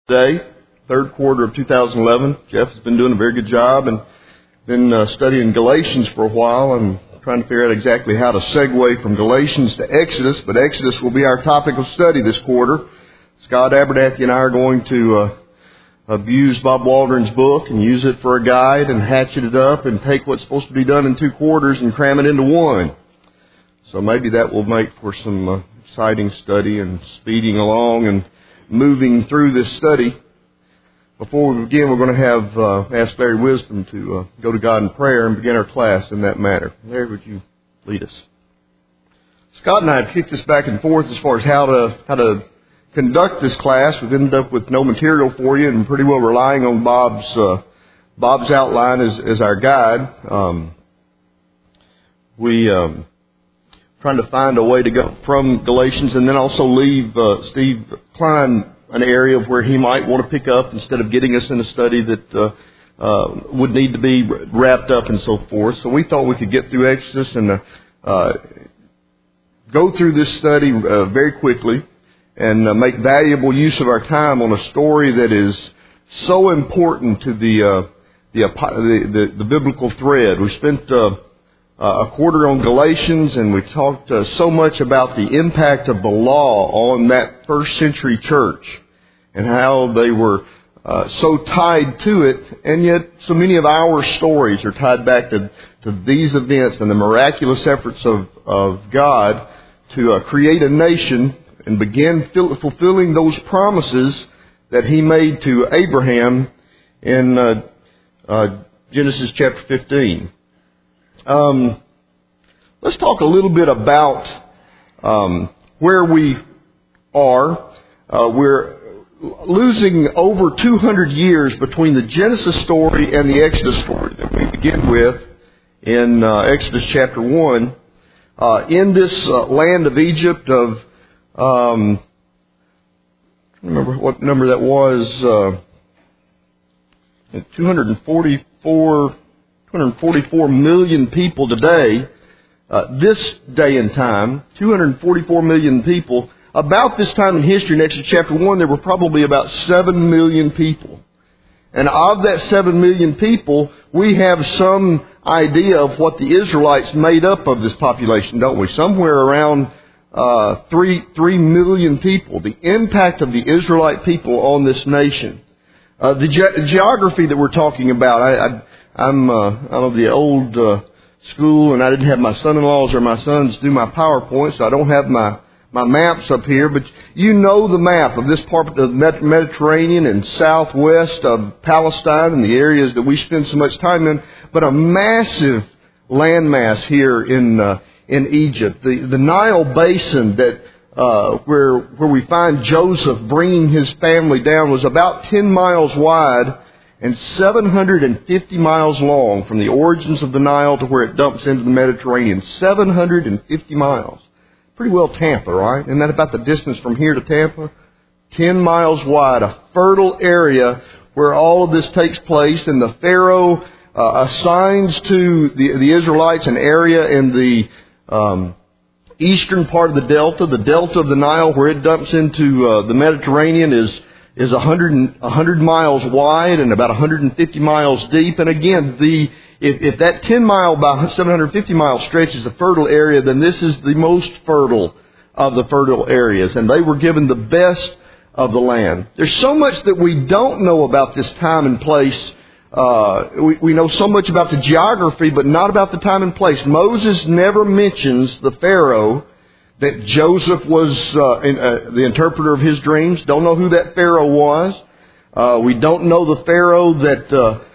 Today, third quarter of 2011. Jeff has been doing a very good job and been studying Galatians for a while. I'm trying to figure out exactly how to segue from Galatians to Exodus, but Exodus will be our topic of study this quarter. Scott Abernathy and I are going to abuse Bob Waldron's book and use it for a guide and hatchet it up and take what's supposed to be done in 2 quarters and cram it into one. So maybe that will make for some exciting study and speeding along and moving through this study. Before we begin, we're going to ask Larry Wisdom to go to God in prayer and begin our class in that matter. Larry, would you lead us? Scott and I have kicked this back and forth as far as how to conduct this class. We've ended up with no material for you and pretty well relying on Bob's outline as our guide. Trying to find a way to go from Galatians and then also leave Steve Klein an area of where he might want to pick up instead of getting us in a study that would need to be wrapped up and so forth. So we thought we could get through Exodus and go through this study very quickly and make valuable use of our time on a story that is so important to the biblical thread. We spent a quarter on Galatians, and we talked so much about the impact of the law on that first century church and how they were so tied to it, and yet so many of our stories are tied back to these events and the miraculous efforts of God to create a nation and begin fulfilling those promises that He made to Abraham in Genesis chapter 15. Let's talk a little bit about where we are. We're losing over 200 years between the Genesis story and the Exodus story that we begin with in Exodus chapter 1. In this land of Egypt of, I don't remember what number that was, 244 million people today, this day and time, 244 million people. About this time in history, in Exodus chapter 1, there were probably about 7 million people. And of that 7 million people, we have some idea of what the Israelites made up of this population, don't we? Somewhere around 3 million people. The impact of the Israelite people on this nation. The geography that we're talking about, I'm of the old school, and I didn't have my son-in-laws or my sons do my PowerPoint, so I don't have my maps up here. But you know the map of this part of the Mediterranean and southwest of Palestine and the areas that we spend so much time in. But a massive landmass here in Egypt, the Nile Basin that where we find Joseph bringing his family down was about 10 miles wide and 750 miles long from the origins of the Nile to where it dumps into the Mediterranean. 750 miles. Pretty well Tampa, right? Isn't that about the distance from here to Tampa? 10 miles wide, a fertile area where all of this takes place, and the Pharaoh assigns to the Israelites an area in the eastern part of the delta of the Nile, where it dumps into the Mediterranean is 100 miles wide and about 150 miles deep. And again, if that 10 mile by 750 mile stretch is a fertile area, then this is the most fertile of the fertile areas. And they were given the best of the land. There's so much that we don't know about this time and place. We know so much about the geography, but not about the time and place. Moses never mentions the Pharaoh that Joseph was the interpreter of his dreams. Don't know who that Pharaoh was. We don't know the Pharaoh that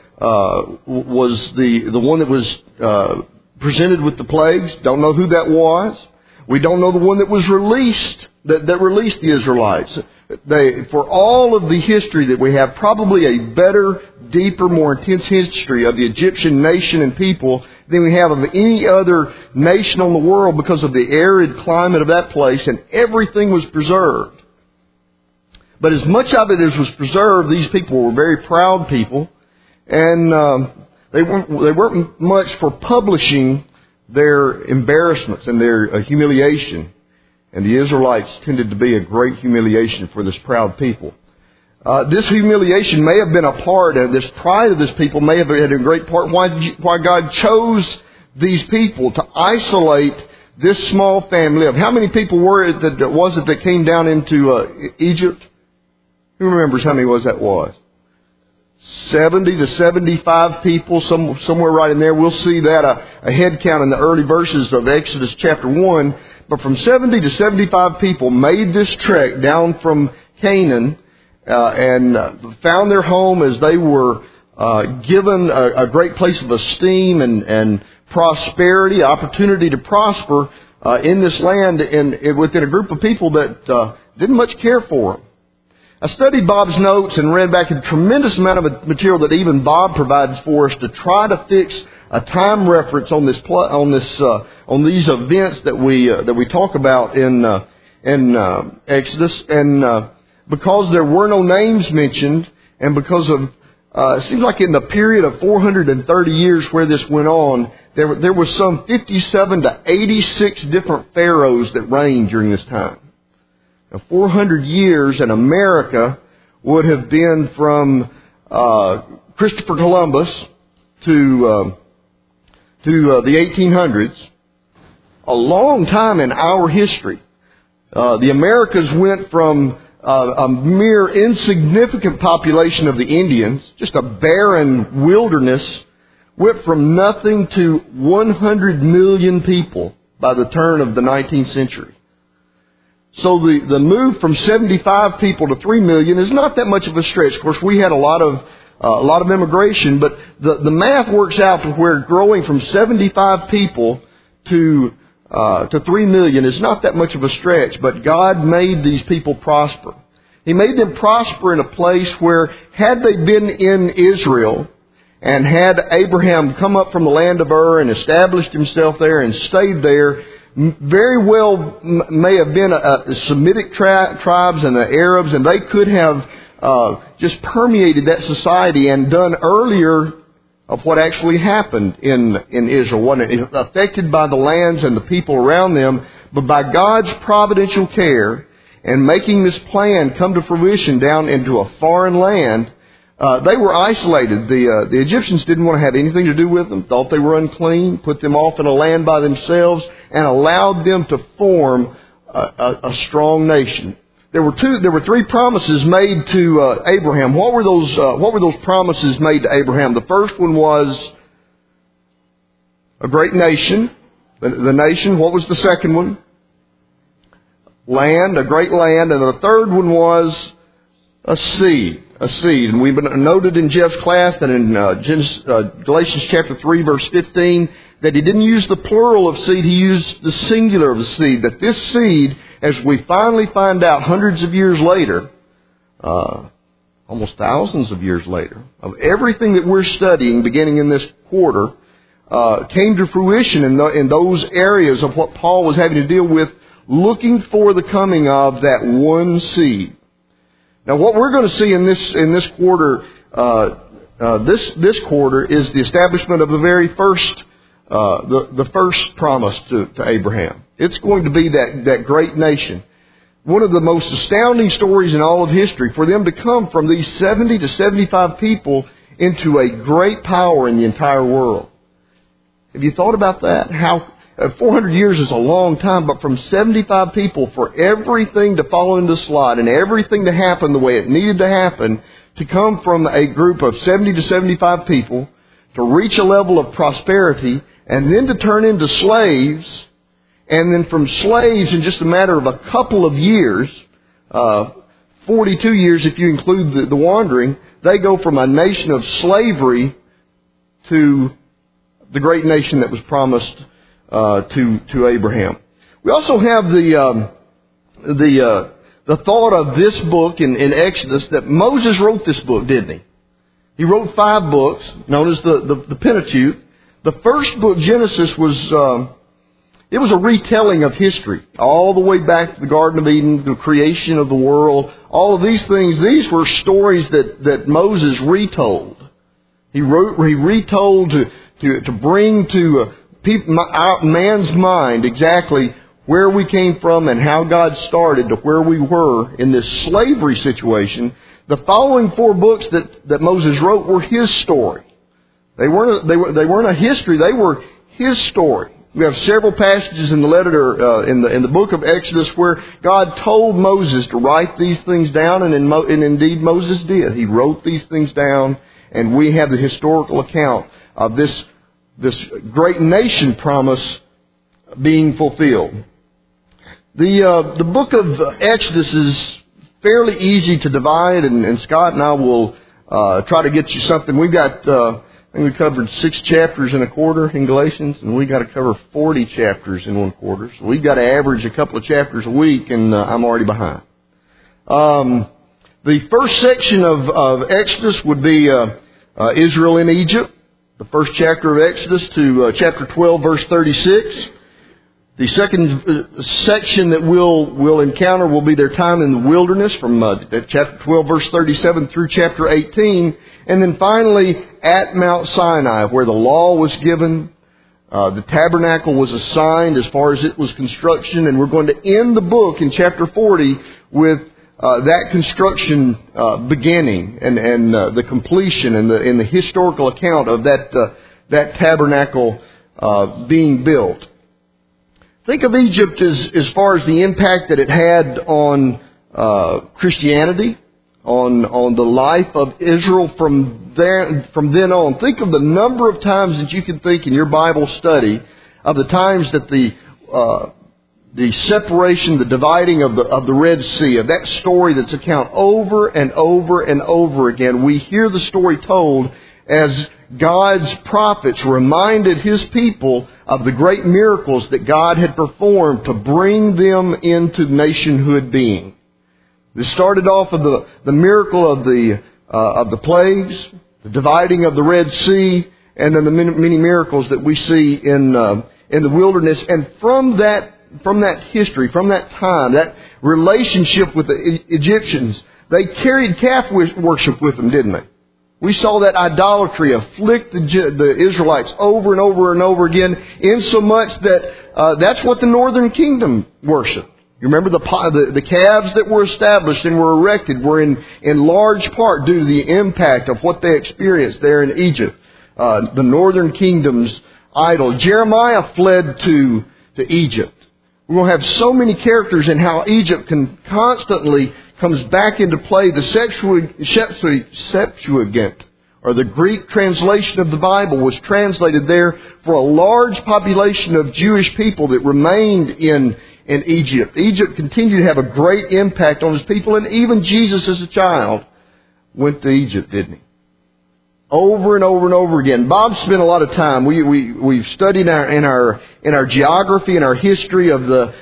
was the one that was presented with the plagues. Don't know who that was. We don't know the one that was released, that released the Israelites. For all of the history that we have, probably a better, deeper, more intense history of the Egyptian nation and people than we have of any other nation on the world, because of the arid climate of that place, and everything was preserved. But as much of it as was preserved, these people were very proud people, and they weren't much for publishing their embarrassments and their humiliation. And the Israelites tended to be a great humiliation for this proud people. This humiliation may have been a part of this pride of this people, may have had a great part why God chose these people to isolate this small family of how many people was it that came down into Egypt? Who remembers how many that was? 70 to 75 people, somewhere right in there. We'll see that a head count in the early verses of Exodus chapter 1. But from 70 to 75 people made this trek down from Canaan and found their home as they were given a great place of esteem and prosperity, opportunity to prosper in this land and within a group of people that didn't much care for them. I studied Bob's notes and read back a tremendous amount of material that even Bob provides for us to try to fix a time reference on these events that we talk about in Exodus, and because there were no names mentioned, and because of it seems like in the period of 430 years where this went on, there was some 57 to 86 different pharaohs that reigned during this time. 400 years in America would have been from Christopher Columbus to the 1800s. A long time in our history. The Americas went from a mere insignificant population of the Indians, just a barren wilderness, went from nothing to 100 million people by the turn of the 19th century. So the move from 75 people to 3 million is not that much of a stretch. Of course, we had a lot of immigration, but the math works out to where growing from 75 people to 3 million is not that much of a stretch. But God made these people prosper. He made them prosper in a place where, had they been in Israel and had Abraham come up from the land of Ur and established himself there and stayed there, very well may have been Semitic tribes and the Arabs, and they could have just permeated that society and done earlier of what actually happened in Israel. Wasn't affected by the lands and the people around them, but by God's providential care and making this plan come to fruition down into a foreign land, they were isolated. The Egyptians didn't want to have anything to do with them, thought they were unclean, put them off in a land by themselves, and allowed them to form a strong nation. There were three promises made to Abraham. What were those promises made to Abraham? The first one was a great nation. The nation. What was the second one? Land, a great land. And the third one was a seed. A seed. And we've been noted in Jeff's class that in Galatians chapter 3, verse 15, that he didn't use the plural of seed, he used the singular of the seed. That this seed, as we finally find out hundreds of years later, almost thousands of years later, of everything that we're studying beginning in this quarter, came to fruition in those areas of what Paul was having to deal with, looking for the coming of that one seed. Now, what we're going to see in this quarter, this quarter, is the establishment of the very first, the first promise to Abraham. It's going to be that great nation. One of the most astounding stories in all of history, for them to come from these 70 to 75 people into a great power in the entire world. Have you thought about that? How 400 years is a long time, but from 75 people, for everything to fall into slot and everything to happen the way it needed to happen, to come from a group of 70 to 75 people, to reach a level of prosperity, and then to turn into slaves, and then from slaves in just a matter of a couple of years, 42 years if you include the wandering, they go from a nation of slavery to the great nation that was promised to Abraham. We also have the thought of this book in Exodus, that Moses wrote this book, didn't he? He wrote 5 books known as the Pentateuch. The first book, Genesis, was a retelling of history, all the way back to the Garden of Eden, the creation of the world. All of these things, these were stories that Moses retold. He retold to bring to man's mind exactly where we came from and how God started to where we were in this slavery situation, the following 4 books that Moses wrote were his story. They weren't a history, they were his story. We have several passages in the letter, in the book of Exodus where God told Moses to write these things down, and indeed Moses did. He wrote these things down, and we have the historical account of this great nation promise being fulfilled. The book of Exodus is fairly easy to divide, and Scott and I will try to get you something. We've got, I think we covered 6 chapters in a quarter in Galatians, and we've got to cover 40 chapters in 1 quarter. So we've got to average a couple of chapters a week, and I'm already behind. The first section of Exodus would be Israel in Egypt, the first chapter of Exodus to chapter 12, verse 36. The second section that we'll encounter will be their time in the wilderness from chapter 12, verse 37 through chapter 18. And then finally at Mount Sinai, where the law was given, the tabernacle was assigned as far as it was construction. And we're going to end the book in chapter 40 with that construction beginning and the completion and the historical account of that tabernacle being built. Think of Egypt as far as the impact that it had on Christianity, on the life of Israel from then on. Think of the number of times that you can think in your Bible study of the times that the separation, the dividing of the Red Sea, of that story that's account over and over and over again. We hear the story told as God's prophets reminded His people of the great miracles that God had performed to bring them into nationhood being. This started off with the miracle of the plagues, the dividing of the Red Sea, and then the many miracles that we see in the wilderness. And from that history, from that time, that relationship with the Egyptians, they carried calf worship with them, didn't they? We saw that idolatry afflict the Israelites over and over and over again, insomuch that that's what the northern kingdom worshipped. You remember the calves that were established and were erected were in large part due to the impact of what they experienced there in Egypt. The northern kingdom's idol. Jeremiah fled to Egypt. We're going to have so many characters in how Egypt constantly comes back into play. The Septuagint, or the Greek translation of the Bible, was translated there for a large population of Jewish people that remained in Egypt. Egypt continued to have a great impact on His people, and even Jesus as a child went to Egypt, didn't he? Over and over and over again. Bob spent a lot of time. We've studied in our geography and our history of the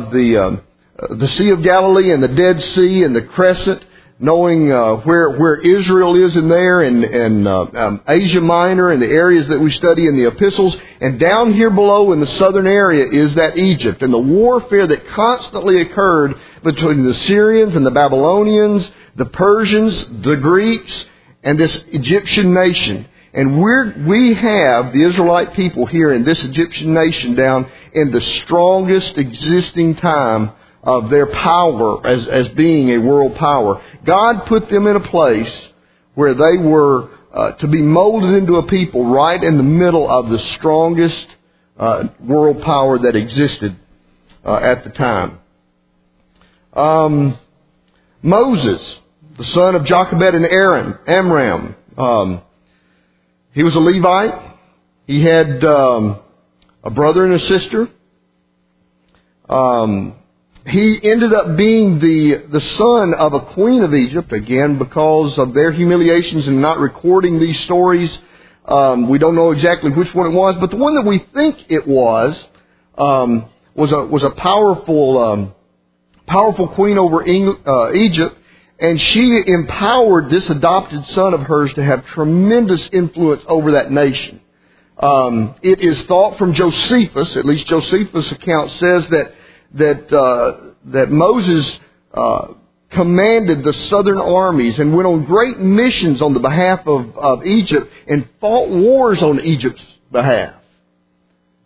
Sea of Galilee and the Dead Sea and the Crescent, knowing where Israel is in there, and Asia Minor and the areas that we study in the epistles. And down here below in the southern area is that Egypt, and the warfare that constantly occurred between the Syrians and the Babylonians, the Persians, the Greeks, and this Egyptian nation. And we have the Israelite people here in this Egyptian nation down in the strongest existing time of their power as being a world power. God put them in a place where they were to be molded into a people right in the middle of the strongest world power that existed at the time. Moses, the son of Jochebed and Amram, he was a Levite. He had a brother and a sister. He ended up being the son of a queen of Egypt, again, because of their humiliations and not recording these stories. We don't know exactly which one it was, but the one that we think it was a powerful queen over Egypt, and she empowered this adopted son of hers to have tremendous influence over that nation. It is thought from Josephus, at least Josephus' account says that Moses commanded the southern armies and went on great missions on the behalf of Egypt and fought wars on Egypt's behalf.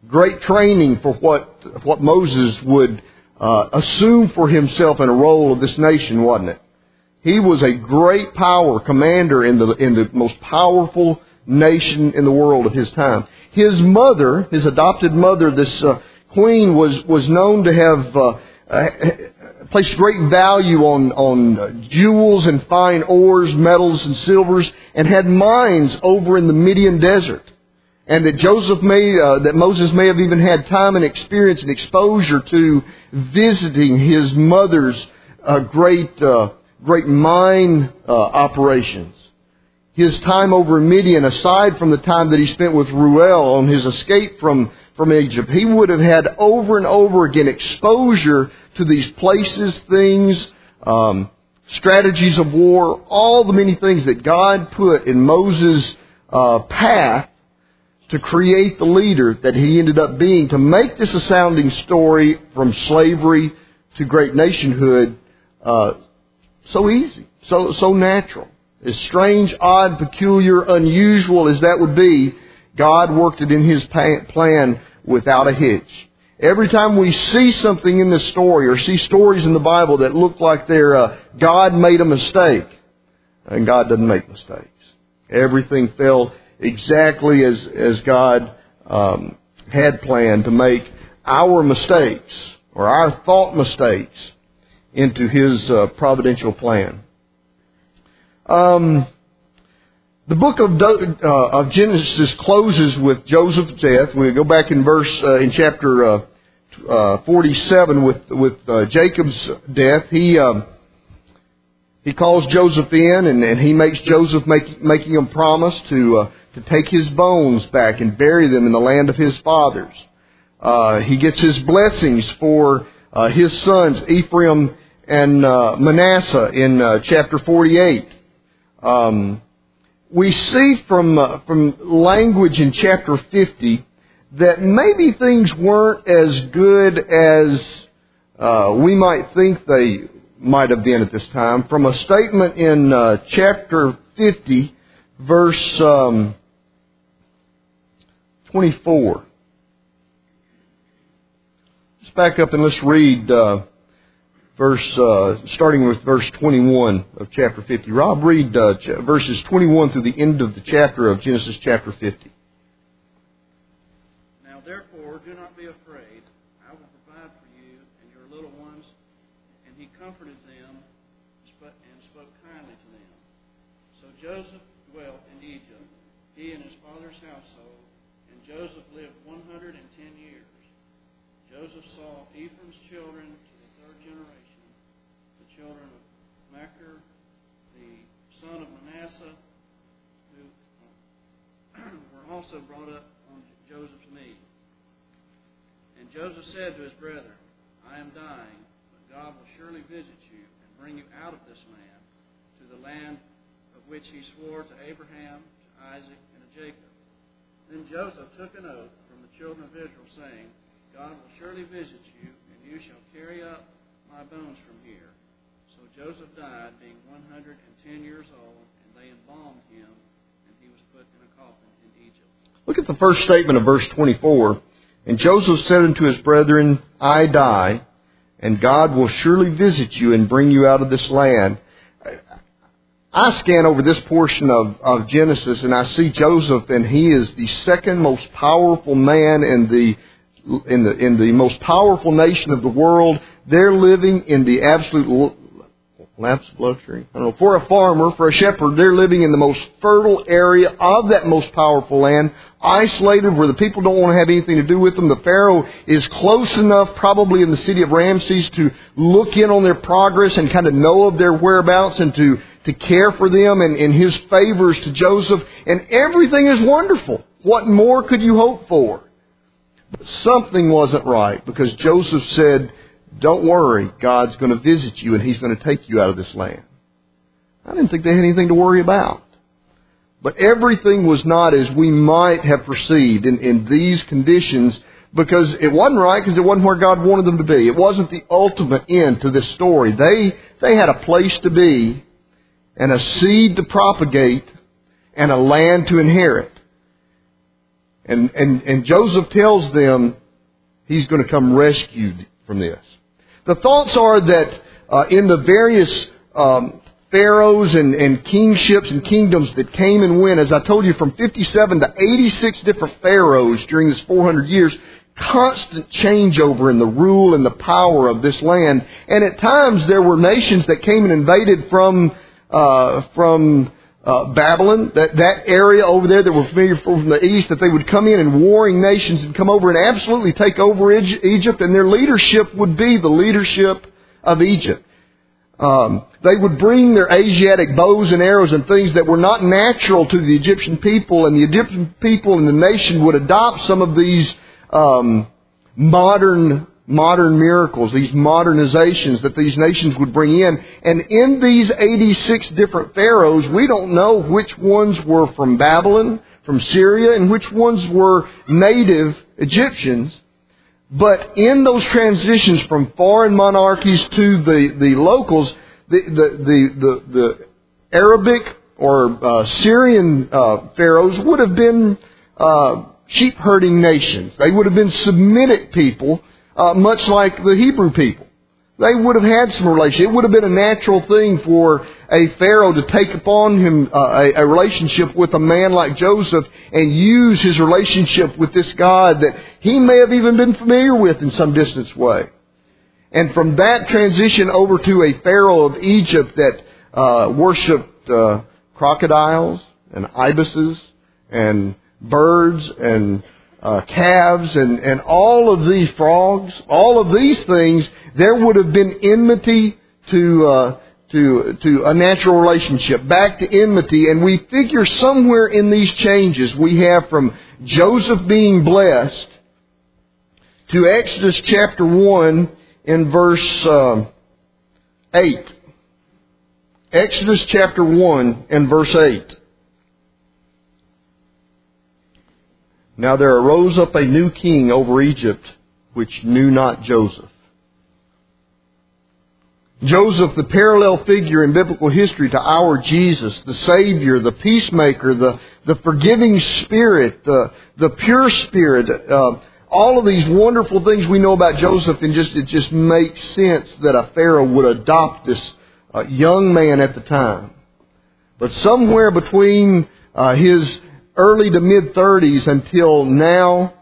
Great training for what Moses would assume for himself in a role of this nation, wasn't it? He was a great power commander in the most powerful nation in the world of his time. His mother, his adopted mother, this queen, was known to have placed great value on jewels and fine ores, metals and silvers, and had mines over in the Midian desert. And that Moses may have even had time and experience and exposure to visiting his mother's great mine operations. His time over in Midian, aside from the time that he spent with Reuel on his escape from Egypt, he would have had over and over again exposure to these places, things, strategies of war, all the many things that God put in Moses' path to create the leader that he ended up being, to make this a sounding story from slavery to great nationhood so easy, so natural. As strange, odd, peculiar, unusual as that would be, God worked it in His plan without a hitch. Every time we see something in this story or see stories in the Bible that look like they're God made a mistake, and God doesn't make mistakes. Everything fell exactly as God had planned to make our mistakes or our thought mistakes into His providential plan. The book of Genesis closes with Joseph's death. We go back in chapter 47 with Jacob's death. He calls Joseph in, and he makes Joseph making a promise to take his bones back and bury them in the land of his fathers. He gets his blessings for his sons Ephraim and Manasseh in chapter 48. We see from language in chapter 50 that maybe things weren't as good as we might think they might have been at this time. From a statement in chapter 50, verse 24. Let's back up and let's read starting with verse 21 of chapter 50. Rob, read verses 21 through the end of the chapter of Genesis chapter 50. Now therefore, do not be afraid. I will provide for you and your little ones. And he comforted them and spoke kindly to them. So Joseph dwelt in Egypt, he and his father's household, and Joseph lived 110 years. Joseph saw Ephraim's children to the third generation, the children of Machir, the son of Manasseh, who were also brought up on Joseph's knee. And Joseph said to his brethren, I am dying, but God will surely visit you and bring you out of this land to the land of which he swore to Abraham, to Isaac, and to Jacob. Then Joseph took an oath from the children of Israel, saying, God will surely visit you, and you shall carry up my bones from here. So Joseph died, being 110 years old, and they embalmed him, and he was put in a coffin in Egypt. Look at the first statement of verse 24. And Joseph said unto his brethren, I die, and God will surely visit you and bring you out of this land. I scan over this portion of Genesis, and I see Joseph, and he is the second most powerful man in the most powerful nation of the world. They're living in the absolute lapse of luxury. I don't know, for a farmer, for a shepherd, they're living in the most fertile area of that most powerful land, isolated where the people don't want to have anything to do with them. The Pharaoh is close enough, probably in the city of Ramses, to look in on their progress and kind of know of their whereabouts and to care for them and his favors to Joseph. And everything is wonderful. What more could you hope for? But something wasn't right, because Joseph said, don't worry, God's going to visit you and He's going to take you out of this land. I didn't think they had anything to worry about. But everything was not as we might have perceived in these conditions, because it wasn't right, because it wasn't where God wanted them to be. It wasn't the ultimate end to this story. They had a place to be, and a seed to propagate, and a land to inherit. And Joseph tells them he's going to come rescue from this. The thoughts are that in the various pharaohs and kingships and kingdoms that came and went, as I told you, from 57 to 86 different pharaohs during this 400 years, constant changeover in the rule and the power of this land. And at times there were nations that came and invaded from Babylon, that area over there that we're familiar from the east, that they would come in and warring nations would come over and absolutely take over Egypt, and their leadership would be the leadership of Egypt. They would bring their Asiatic bows and arrows and things that were not natural to the Egyptian people, and the Egyptian people and the nation would adopt some of these modern miracles, these modernizations that these nations would bring in. And in these 86 different pharaohs, we don't know which ones were from Babylon, from Syria, and which ones were native Egyptians. But in those transitions from foreign monarchies to the locals, the Arabic or Syrian pharaohs would have been sheep herding nations. They would have been Semitic people, much like the Hebrew people. They would have had some relation. It would have been a natural thing for a pharaoh to take upon him a relationship with a man like Joseph and use his relationship with this God that he may have even been familiar with in some distant way. And from that transition over to a pharaoh of Egypt that worshipped crocodiles and ibises and birds and calves and all of these frogs, all of these things, there would have been enmity to a natural relationship, back to enmity. And we figure somewhere in these changes we have from Joseph being blessed to Exodus chapter 1 in verse 8. Exodus chapter 1 and verse 8. Now there arose up a new king over Egypt, which knew not Joseph. Joseph, the parallel figure in biblical history to our Jesus, the Savior, the peacemaker, the forgiving Spirit, the pure Spirit, all of these wonderful things we know about Joseph, and it just makes sense that a Pharaoh would adopt this young man at the time. But somewhere between his early to mid-30s until now,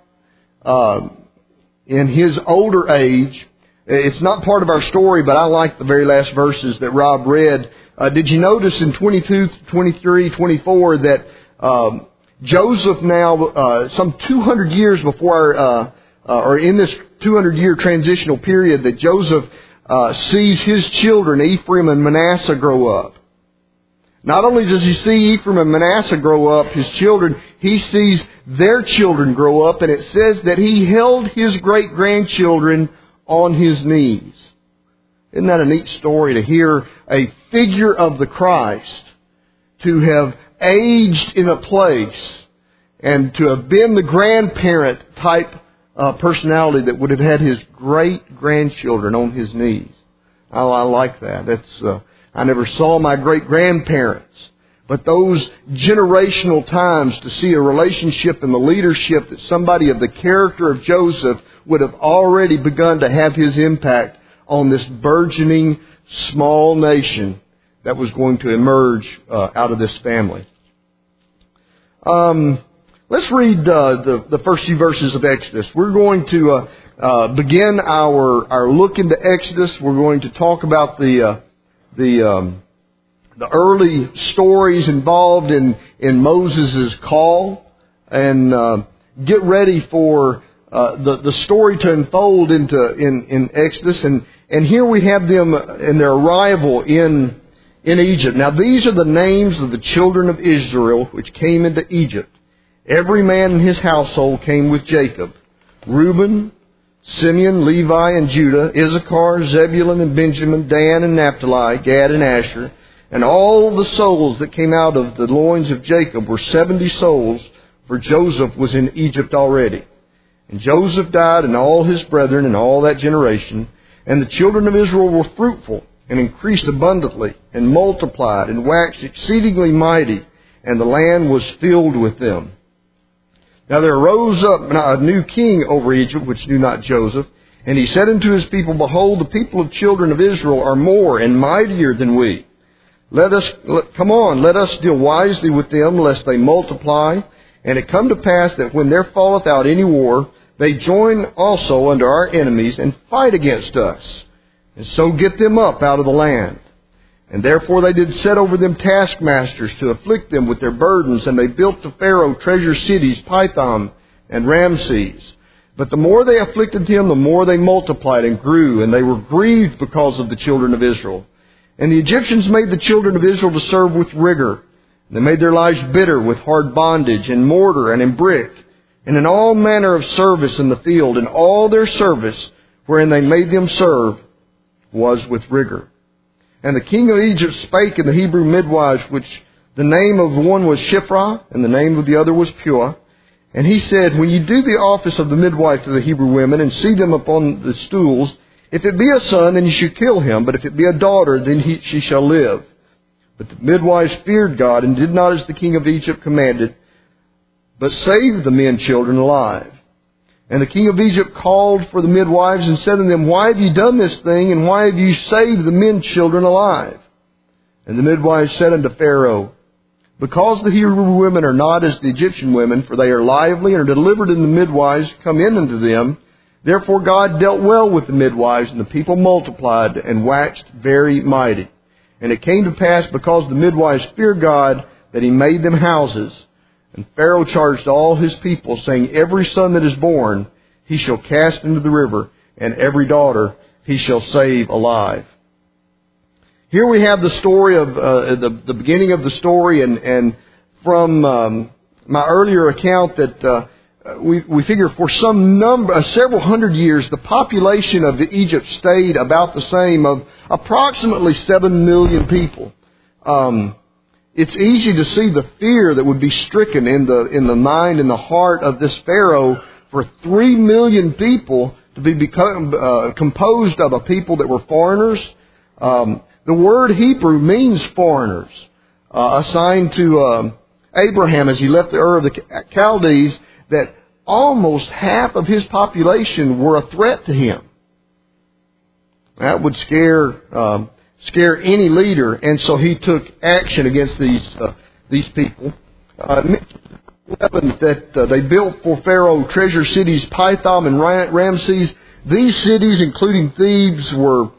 in his older age, it's not part of our story, but I like the very last verses that Rob read. Did you notice in 22, 23, 24 that Joseph now, some 200 years before, or in this 200-year transitional period, that Joseph sees his children, Ephraim and Manasseh, grow up. Not only does he see Ephraim and Manasseh grow up, his children, he sees their children grow up, and it says that he held his great-grandchildren on his knees. Isn't that a neat story to hear a figure of the Christ to have aged in a place and to have been the grandparent type personality that would have had his great-grandchildren on his knees? I like that. I never saw my great-grandparents, but those generational times to see a relationship and the leadership that somebody of the character of Joseph would have already begun to have his impact on this burgeoning small nation that was going to emerge out of this family. Let's read the first few verses of Exodus. We're going to begin our look into Exodus. We're going to talk about the early stories involved in Moses' call, and get ready for the story to unfold in Exodus. And here we have them in their arrival in Egypt. Now these are the names of the children of Israel which came into Egypt. Every man in his household came with Jacob: Reuben, Simeon, Levi, and Judah, Issachar, Zebulun, and Benjamin, Dan, and Naphtali, Gad, and Asher. And all the souls that came out of the loins of Jacob were 70 souls, for Joseph was in Egypt already. And Joseph died, and all his brethren, and all that generation. And the children of Israel were fruitful, and increased abundantly, and multiplied, and waxed exceedingly mighty, and the land was filled with them. Now there arose up a new king over Egypt, which knew not Joseph. And he said unto his people, Behold, the people of children of Israel are more and mightier than we. Let us deal wisely with them, lest they multiply. And it come to pass that when there falleth out any war, they join also unto our enemies and fight against us, and so get them up out of the land. And therefore they did set over them taskmasters to afflict them with their burdens, and they built to Pharaoh treasure cities, Pithom and Ramses. But the more they afflicted him, the more they multiplied and grew, and they were grieved because of the children of Israel. And the Egyptians made the children of Israel to serve with rigor. They made their lives bitter with hard bondage, in mortar and in brick, and in all manner of service in the field, and all their service wherein they made them serve was with rigor. And the king of Egypt spake in the Hebrew midwives, which the name of one was Shiphrah, and the name of the other was Puah. And he said, When you do the office of the midwife to the Hebrew women, and see them upon the stools, if it be a son, then you should kill him, but if it be a daughter, then she shall live. But the midwives feared God, and did not as the king of Egypt commanded, but saved the men children alive. And the king of Egypt called for the midwives and said unto them, Why have you done this thing, and why have you saved the men children alive? And the midwives said unto Pharaoh, Because the Hebrew women are not as the Egyptian women, for they are lively and are delivered, and the midwives come in unto them. Therefore God dealt well with the midwives, and the people multiplied and waxed very mighty. And it came to pass, because the midwives feared God, that he made them houses. And Pharaoh charged all his people, saying, Every son that is born he shall cast into the river, and every daughter he shall save alive. Here we have the story of the beginning of the story, and from my earlier account that we figure for several hundred years, the population of Egypt stayed about the same, of approximately 7 million people. It's easy to see the fear that would be stricken in the mind and the heart of this Pharaoh for 3 million people to be composed of a people that were foreigners. The word Hebrew means foreigners, assigned to Abraham as he left the Ur of the Chaldees, that almost half of his population were a threat to him. That would scare any leader, and so he took action against these people. 11 that they built for Pharaoh treasure cities, Pithom and Ramses. These cities, including Thebes,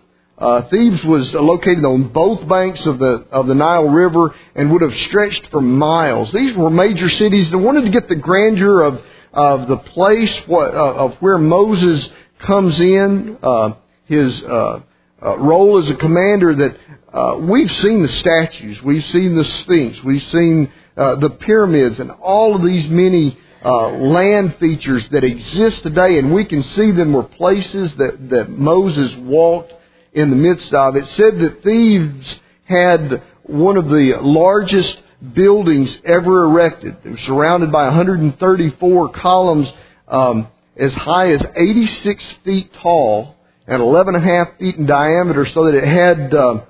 was located on both banks of the Nile River and would have stretched for miles. These were major cities. They wanted to get the grandeur of the place of where Moses comes in, his role as a commander. That we've seen the statues, we've seen the Sphinx, we've seen the pyramids, and all of these many land features that exist today, and we can see them were places that Moses walked in the midst of. It said that Thebes had one of the largest buildings ever erected. It was surrounded by 134 columns as high as 86 feet tall and 11.5 feet in diameter, so that it had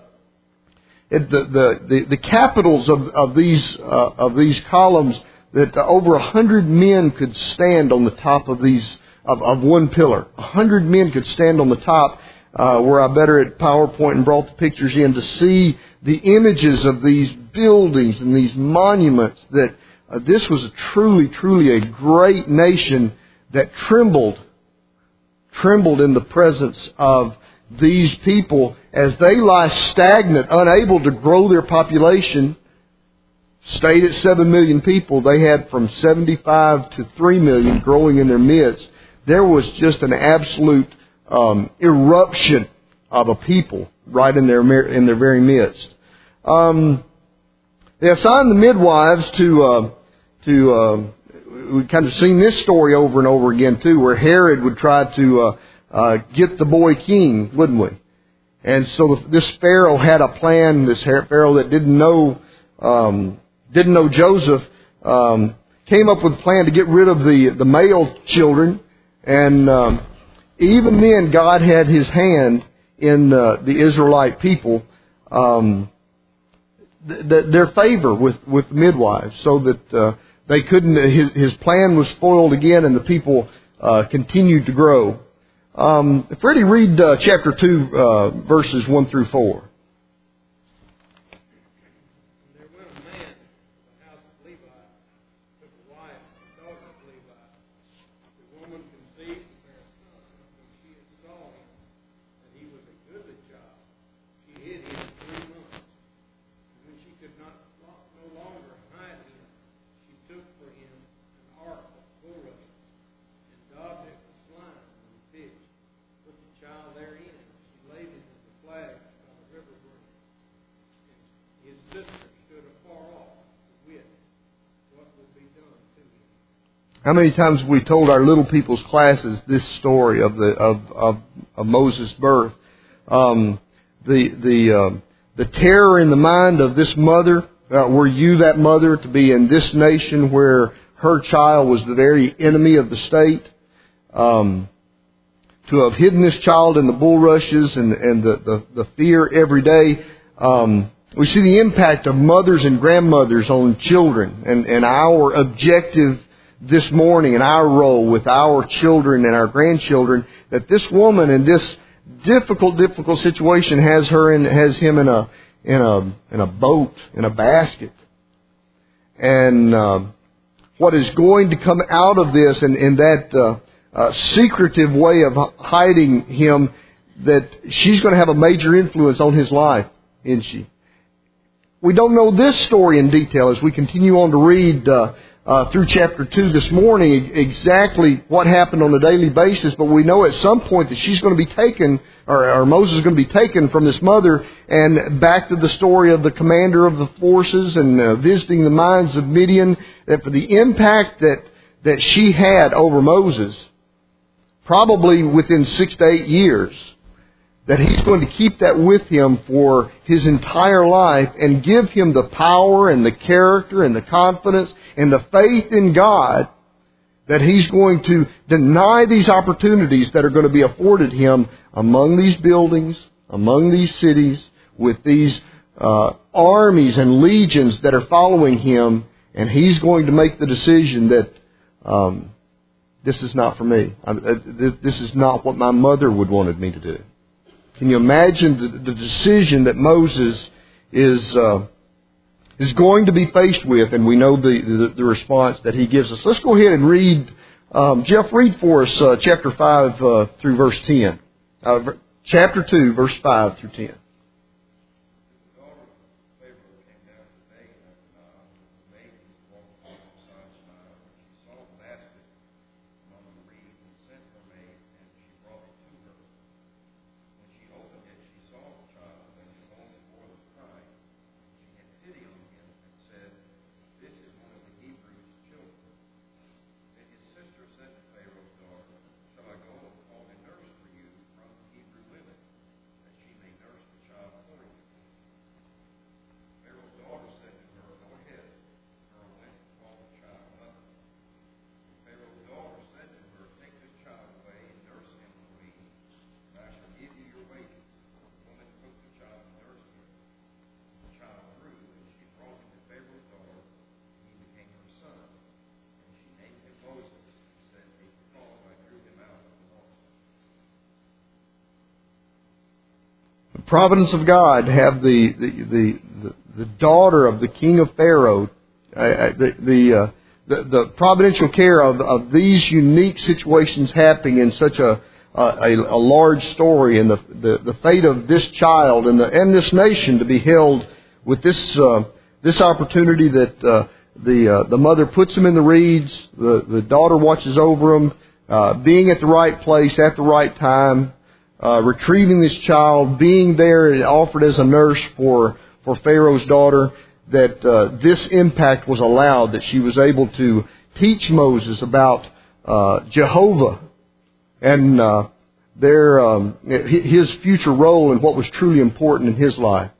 the capitals of these columns, that over 100 men could stand on the top of these of one pillar. 100 men could stand on the top. Where I better at PowerPoint and brought the pictures in to see the images of these buildings and these monuments, that this was truly a great nation that trembled in the presence of these people as they lie stagnant, unable to grow their population. Stayed at 7 million people. They had from 75 to 3 million growing in their midst. There was just an absolute eruption of a people right in their very midst. They assigned the midwives to we've kind of seen this story over and over again too, where Herod would try to get the boy king, wouldn't we? And so this Pharaoh had a plan. This Pharaoh that didn't know Joseph came up with a plan to get rid of the male children, and even then, God had His hand in the Israelite people, their favor with midwives, so that they couldn't. His plan was foiled again, and the people continued to grow. Freddie, read chapter 2, verses 1 through 4. There went a man to the house of Levi, took a wife, the daughter of Levi. The woman conceived and bare a son. When she saw him, that he was a goodly child, she hid him 3 months. And when she could no longer hide him, she took for him an ark of bulrushes, and daubed it with slime and pitch, put the child therein, and she laid it in the flags by the river brink. And his sister stood afar off to wit what would be done to him. How many times have we told our little people's classes this story of Moses' birth? The terror in the mind of this mother. Were you that mother to be in this nation where her child was the very enemy of the state? To have hidden this child in the bulrushes and the fear every day. We see the impact of mothers and grandmothers on children, and our objective this morning and our role with our children and our grandchildren, that this woman in this difficult situation has him in a boat, in a basket. And what is going to come out of this and that secretive way of hiding him, that she's going to have a major influence on his life, isn't she? We don't know this story in detail as we continue on to read through chapter 2 this morning exactly what happened on a daily basis, but we know at some point that she's going to be taken, or Moses is going to be taken from this mother and back to the story of the commander of the forces and visiting the mines of Midian, that for the impact that she had over Moses, probably within 6 to 8 years, that he's going to keep that with him for his entire life and give him the power and the character and the confidence and the faith in God that he's going to deny these opportunities that are going to be afforded him among these buildings, among these cities, with these armies and legions that are following him, and he's going to make the decision that this is not for me. This is not what my mother would wanted me to do. Can you imagine the decision that Moses is going to be faced with? And we know the response that he gives us. Let's go ahead and read. Jeff, read for us chapter 5 through verse 10. Chapter 2, verse 5 through 10. The providence of God have the daughter of the king of Pharaoh, the providential care of these unique situations happening in such a large story, and the fate of this child and this nation to be held with this opportunity that the mother puts him in the reeds, the daughter watches over him, being at the right place at the right time. Retrieving this child, being there and offered as a nurse for Pharaoh's daughter, that this impact was allowed, that she was able to teach Moses about Jehovah and his future role and what was truly important in his life.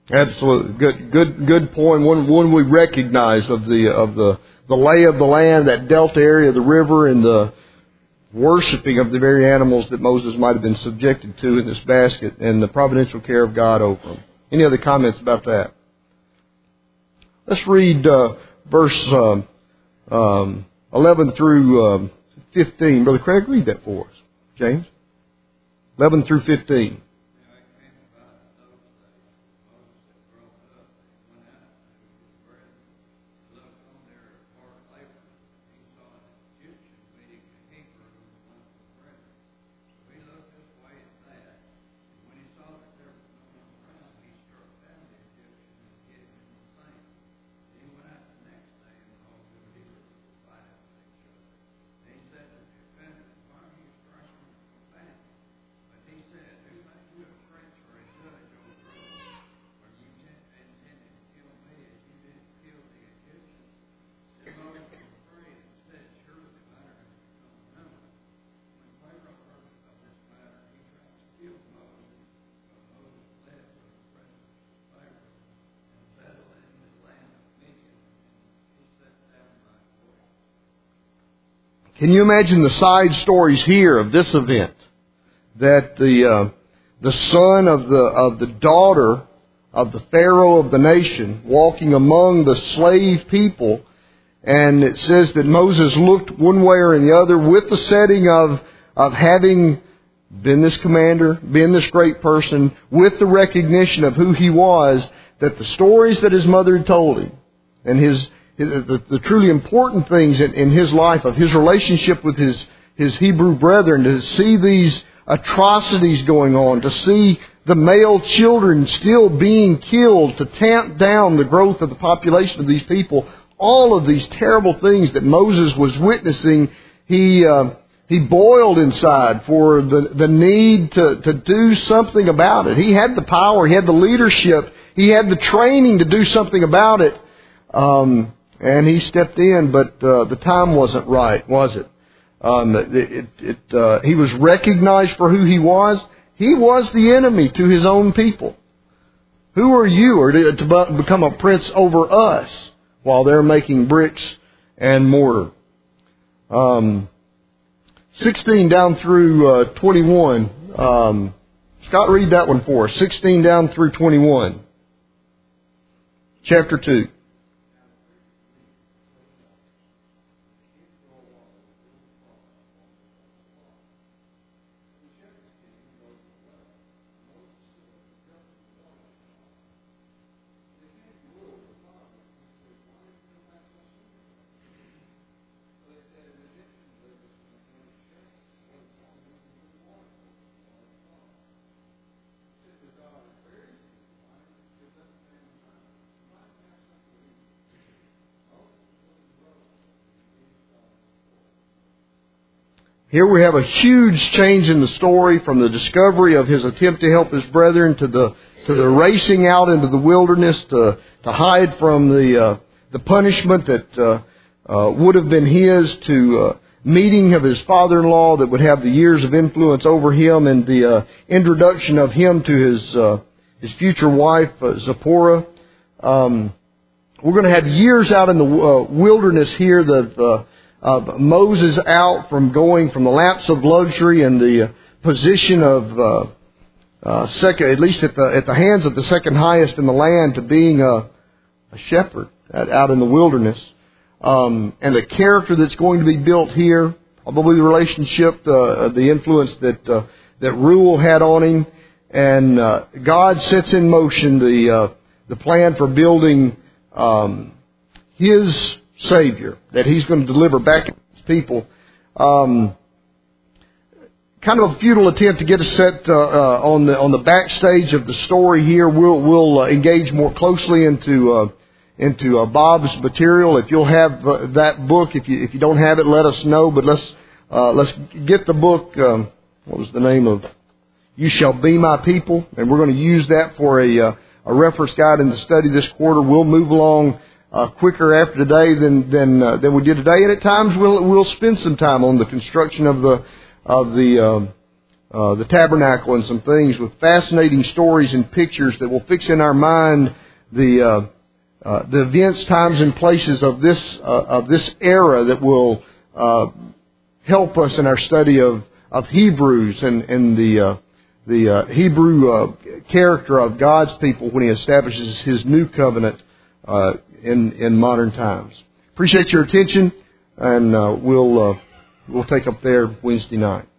Absolutely. Good point. One we recognize of the lay of the land, that delta area of the river, and the worshiping of the very animals that Moses might have been subjected to in this basket, and the providential care of God over them. Any other comments about that? Let's read verse 11 through 15. Brother Craig, read that for us. James? 11 through 15. Can you imagine the side stories here of this event? That the son of the daughter of the Pharaoh of the nation walking among the slave people, and it says that Moses looked one way or the other with the setting of having been this commander, been this great person, with the recognition of who he was, that the stories that his mother had told him, and the truly important things in his life, of his relationship with his Hebrew brethren, to see these atrocities going on, to see the male children still being killed, to tamp down the growth of the population of these people, all of these terrible things that Moses was witnessing, he boiled inside for the need to do something about it. He had the power, he had the leadership, he had the training to do something about it. And he stepped in, but the time wasn't right, was it? He was recognized for who he was. He was the enemy to his own people. Who are you to become a prince over us while they're making bricks and mortar? 16 down through 21. Scott, read that one for us. 16 down through 21. Chapter 2. Here we have a huge change in the story, from the discovery of his attempt to help his brethren to the racing out into the wilderness to hide from the punishment that would have been his, to meeting of his father-in-law that would have the years of influence over him, and the introduction of him to his future wife, Zipporah. We're going to have years out in the wilderness here of Moses out from going from the laps of luxury and the position of second, at least at the hands of the second highest in the land, to being a shepherd out in the wilderness, and the character that's going to be built here, probably the relationship, the influence that Reuel had on him, and God sets in motion the plan for building His Savior that He's going to deliver back to His people. Kind of a futile attempt to get us set on the backstage of the story here. We'll engage more closely into Bob's material. If you'll have that book, if you don't have it, let us know. But let's get the book. What was the name of? You Shall Be My People, and we're going to use that for a reference guide in the study this quarter. We'll move along quicker after today than we did today, and at times we'll spend some time on the construction of the the tabernacle and some things with fascinating stories and pictures that will fix in our mind the events, times, and places of this era that will help us in our study of Hebrews and the Hebrew character of God's people when He establishes His new covenant in modern times. Appreciate your attention, and we'll take up there Wednesday night.